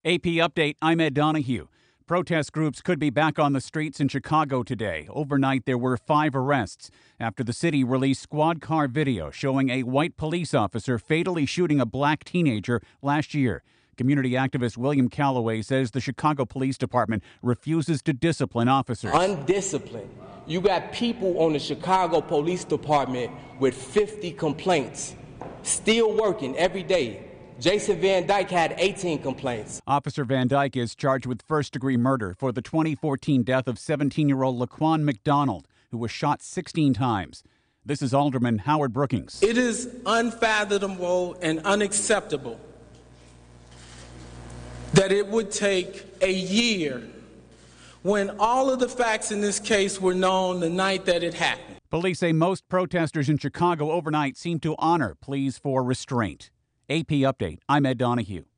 AP Update, I'm Ed Donahue. Protest groups could be back on the streets in Chicago today. Overnight, there were 5 arrests after the city released squad car video showing a white police officer fatally shooting a black teenager last year. Community activist William Calloway says the Chicago Police Department refuses to discipline officers. Undisciplined. You got people on the Chicago Police Department with 50 complaints, still working every day. Jason Van Dyke had 18 complaints. Officer Van Dyke is charged with first-degree murder for the 2014 death of 17-year-old Laquan McDonald, who was shot 16 times. This is Alderman Howard Brookings. It is unfathomable and unacceptable that it would take a year when all of the facts in this case were known the night that it happened. Police say most protesters in Chicago overnight seemed to honor pleas for restraint. AP Update, I'm Ed Donahue.